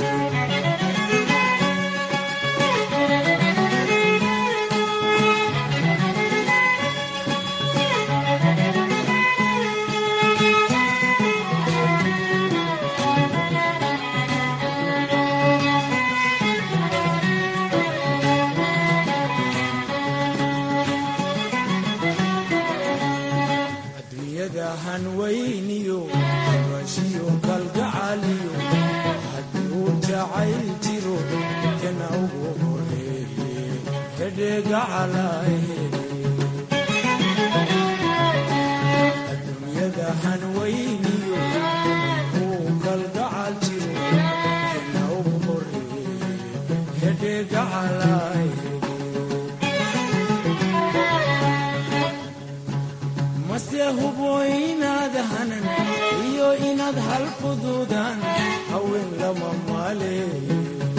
hanweyniyo habashiyo kalgacaliyo haddii uu jacayl jiro kana ugu horeeye hedheega calaahedhe adduunyada hanweyniyo uu kalgacal jiro kana ugu horeeye hedheega calaahedhe mase hubo inaad hanan iyo inaad hal fuduudaan haween lama maaleeye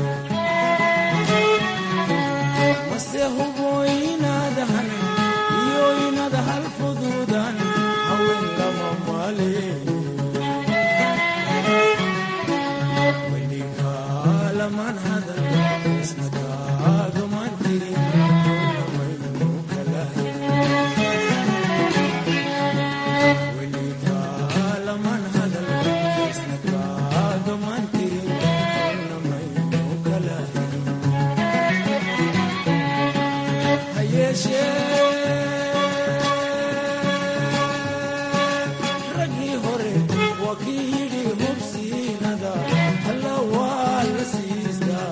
mase hubo inaad hanan iyo inaad hal fuduudaan haween lama maaleeye weli kaalaman hadal isna kaagaman tirin namayno kala helin raggii hore wakiilii hubsiinada halla waa la siistaa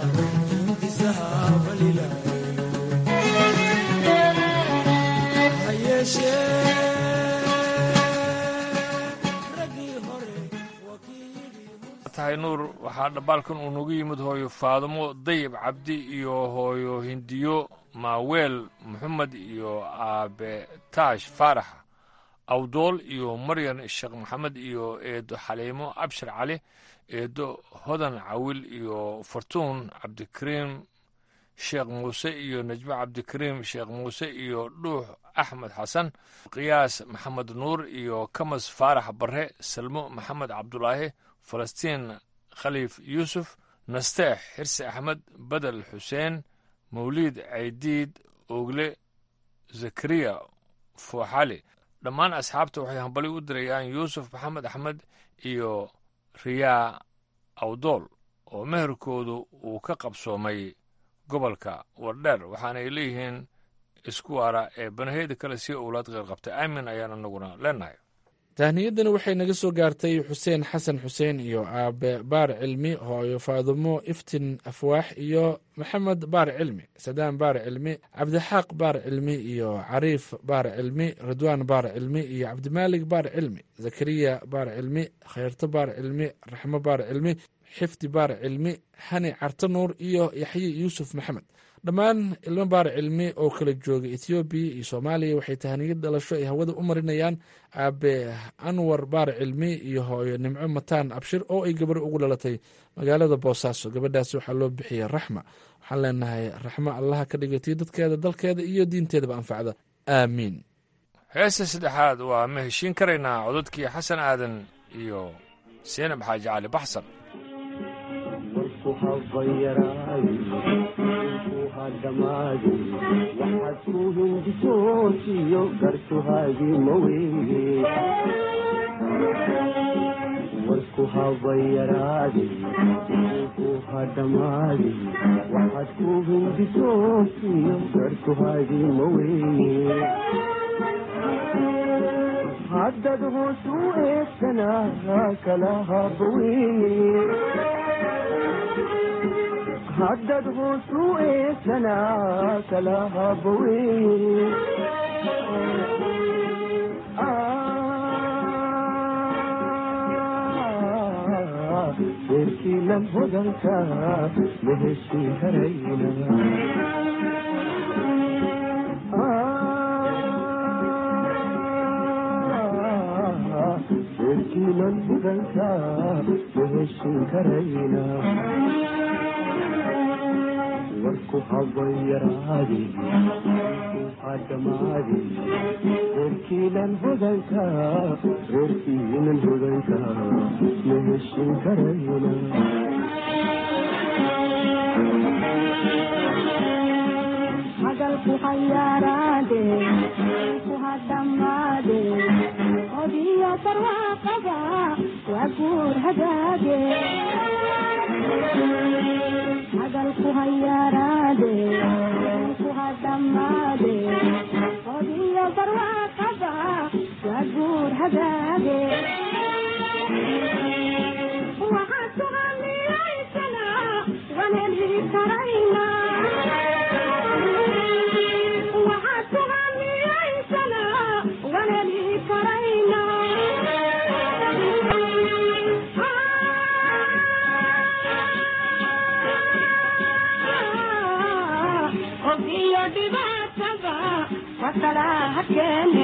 waxaa dhambaalkan uu nagu yimid hooyo faadumo dayib cabdi iyo hooyo hindiyo maaweel maxamed iyo aabe taash faarax awdool iyo maryan sheekh maxamed iyo eedo xaliimo abshir cali eedo hodan cawil iyo fartuun cabdikariim sheekh muuse iyo najmo cabdikariim sheekh muuse iyo dhuux axmed xasan qiyaas maxamed nuur iyo kamas faarax barre salmo maxamed cabdulaahi falastiin khaliif yuusuf nasteex xirsi axmed badel xuseen mawliid caydiid ogle zakariya fooxali dhammaan asxaabta waxay hambali u dirayaan yuusuf maxamed axmed iyo riyaa awdool oo meherkoodu uu ka qabsoomay gobolka wardheer waxaanay leeyihiin isku waara ee banaheeda kale si owlaad qeyr qabta aamin ayaan anaguna leenahay tahniyaddani waxay naga soo gaartay xuseen xasan xuseen iyo aabe baar cilmi hooyo faadumo iftin afwaax iyo maxamed baar cilmi sadaan baar cilmi cabdixaaq baar cilmi iyo cariif baar cilmi ridwaan baar cilmi iyo cabdimaalig baar cilmi zakariya baar cilmi khayrto baar cilmi raxmo baar cilmi xifdi baar cilmi hani carto nuur iyo yaxye yuusuf maxamed dhammaan ilmo baar cilmi oo kala jooga ethoobiya iyo soomaaliya waxay tahniyad dhalasho ay hawada u marinayaan aabe anwar baar cilmi iyo hooyo nimco mataan abshir oo ay gabar ugu dhalatay magaalada boosaaso gabadhaasi waxaa loo bixiyey raxma waxaan leenahay raxmo allaha ka dhigatay dadkeeda dalkeeda iyo diinteedaba anfacda aamiin heesta saddexaad waa ma heshiin karaynaa codadkii xasan aadan iyo seenab xaaji cali baxsan dhammaadi waxaad ku hindisoosiyo gartuhaagii maweye warku habayaraadi ku hadhamaadi waxaad ku hindisoosiyo gartuhaagii maweye haddad hoos u eegsanaa kala habaweye haddad hoos u eegsanaa kala habaweye deerkiilan hodanka ma heshiin karayna deerkiilan hodanka ma heshiin karayna warku habayaraadi ku hadhamaadi reerkiinan hodanka reerkiinan hodanka ma heshin karayna hadalku hayaaraade ku hadhamaade odiyo barwaaqada waa guur hagaage hadalku hayaaraade ku hadhamaade odiyo barwaaqada waa guur hagaage waxaad suganiyaysana waan heli karayna waxaad suganiyaysana waan heli karayna iyo dhibaatada wakala hakeene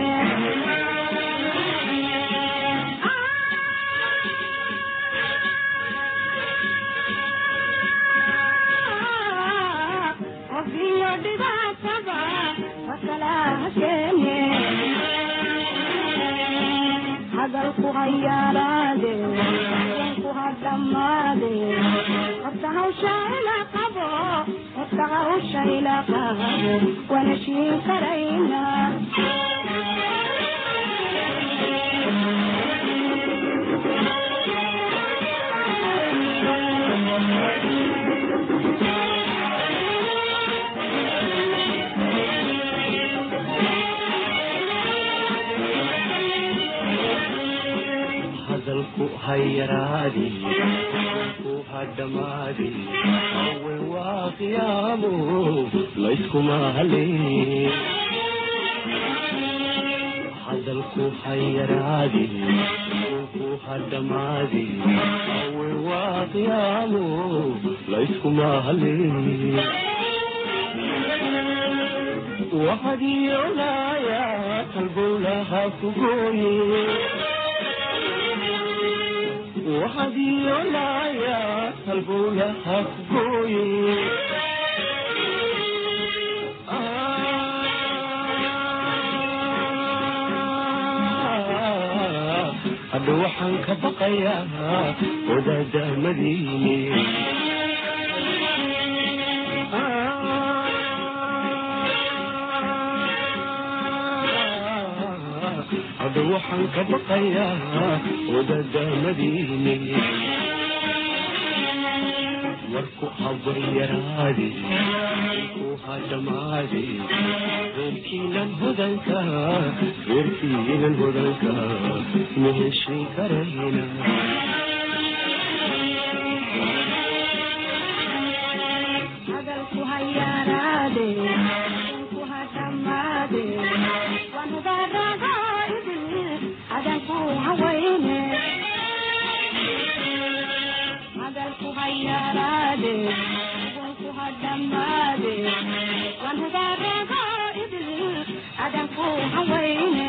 iyo dhibaatada wakala hakeene hadalku hayaaraade ku hadhamaade horta hawsha ila qabo horta hawsha ila qabo wana shiin karayna hadalku hayaaraadi ku hadhamaadi awel waa qiyaamo layskuma haleeye hadalku hayraadi ku hadamaadi awe waa qiyaamo layskuma halleyn wahadiyo laaya qalbowlaha ku gooye wahadiyo laaya qalbowlaha ku gooye hadda waxaan ka baqayaa wadaada madiine hadda waxaan ka baqayaa wadaada madiine warku habaryaraadi ku hadamaadi reerkiinan hodanka reerkiinan hodanka ma heshin karayna hadalku hayaraade ku hadamaade wanudaraga hadalku hawayne hadalku hayaraade ku hadamaade wanudaraga hadalku hawayne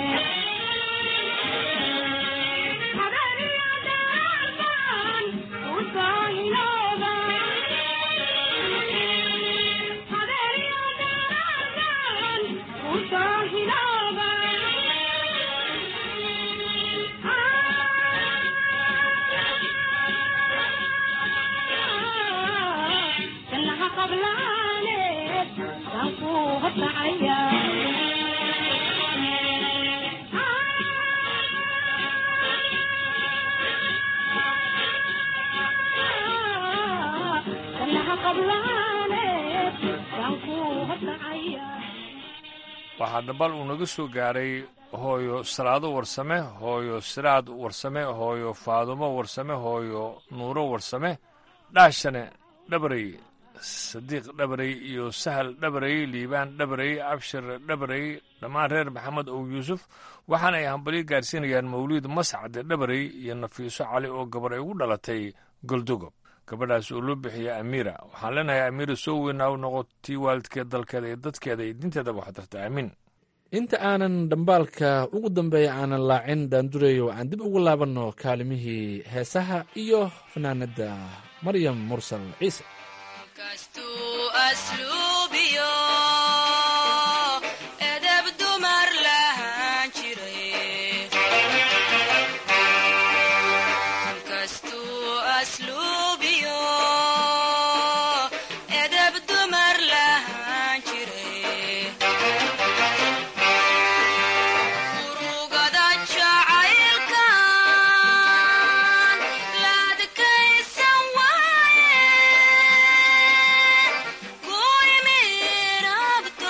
waxaa dhambal uu naga soo gaaray hooyo salaado warsame hooyo siraad warsame hooyo faadumo warsame hooyo nuuro warsame dhaashane dhabarey sadiiq dhabarey iyo sahal dhabarey liibaan dhabarey abshir dhabarey dhammaan reer maxamed ow yuusuf waxaana ay hambalyo gaarsiinayaan mawliid mascade dhabarey iyo nafiiso cali oo gabar ay ugu dhalatay goldogob gabadhaas oo loo bixiya amiira waxaan leenahay amiira soo weynaa u noqotii waalidkeed dalkeeda iyo dadkeeda iyo dinteedaba wax tarta aamin inta aanan dhambaalka ugu dambeeya aanan laacin daandureeyo aan dib ugu laabanno kaalimihii heesaha iyo fanaanadda maryam mursal ciise Go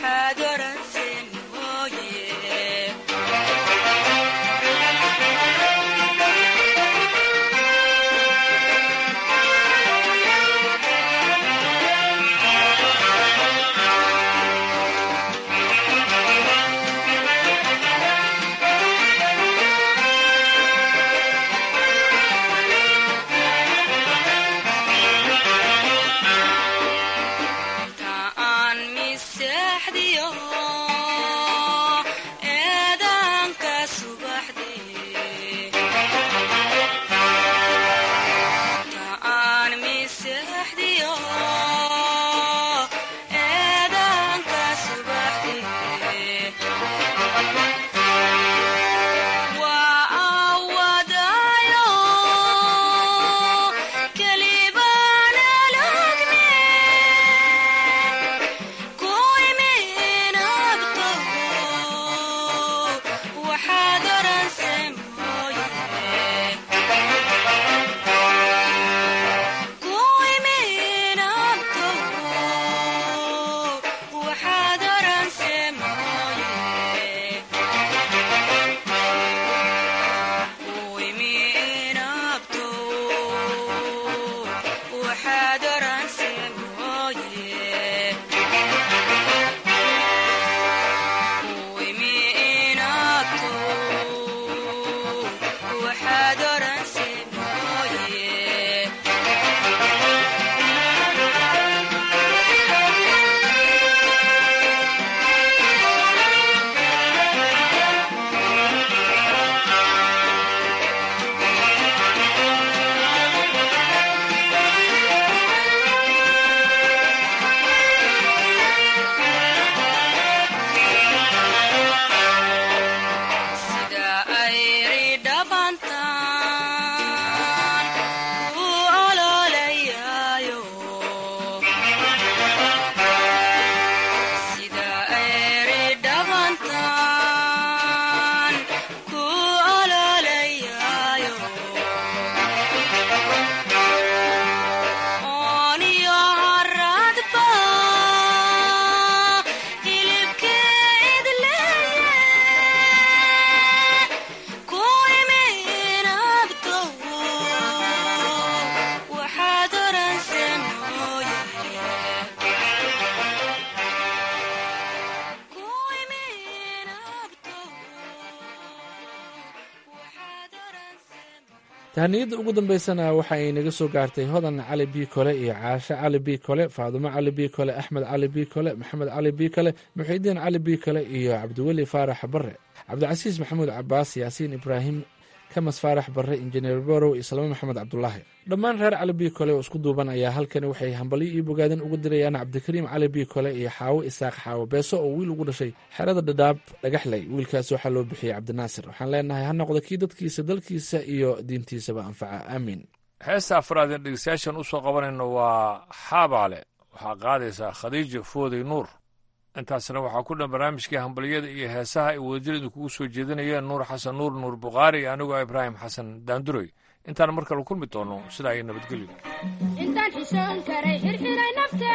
tahaniyadda ugu dambaysana waxa ay naga soo gaartay hodan cali bi kole iyo caashe cali bi kole faadumo cali bi kole axmed cali bi kole maxamed cali bi kole muxiidiin cali bi kole iyo cabdiweli faarax bare cabdicasiis maxamuud cabaas yaasiin ibraahim kamas faarax bare injineer borow iyo salame maxamed cabdulaahi dhammaan reer cali bi kole oo isku duuban ayaa halkani waxay hambalyo iyo bogaadin ugu dirayaan cabdikariim cali bi kole iyo xaawo isaaq xaawo beeso oo wiil ugu dhashay xerada dhadhaab dhagaxley wiilkaas waxaa loo bixiyey cabdinaasir waxaan leenahay ha noqda kii dadkiisa dalkiisa iyo diintiisaba anfaca aamiin heesta afraad ee dhegeystayaashan u soo qabanayno waa xaabaale waxaa qaadaysaa khadiijo fooday nuur intaasna waxaa ku dhan barnaamijkii hambalyada iyo heesaha ay wadajiradu kugu soo jeedinayeen nuur xasan nuur nuur bukhaari iyo anigoo ibraahim xasan daanduroy intaan mar kale kulmi doono sidaa iyo nabadgelyo intaan xishoon karay xirxiray nafte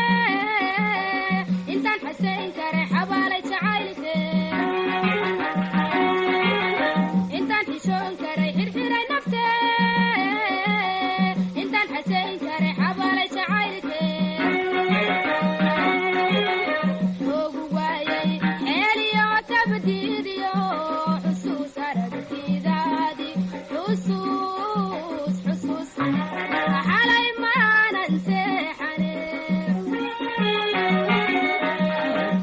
intaan xasayn karay xabaalay jacaylke intaan xishoon karay xirxiray nafte intaan xasayn karay xabaalay jacaylke ugu waayay xeeliyo tabdiidiyo xusuus aragtidaadi xusuus xusuus xalay maanan seexane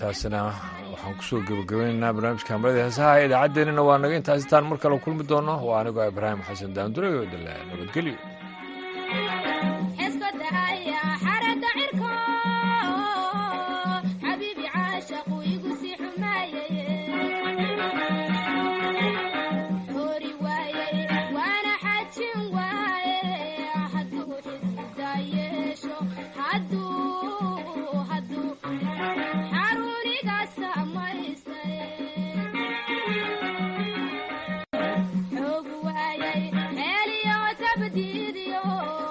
intaasina waxaan kusoo gebagabaynaynaa barnaamijka hambalada heesaha idaacaddeenina waa naga intaas intaan mar kale kulmi doono waa anigoo ibraahim xasan daandure oo dala nabadgelyo Helio, Sabadidio.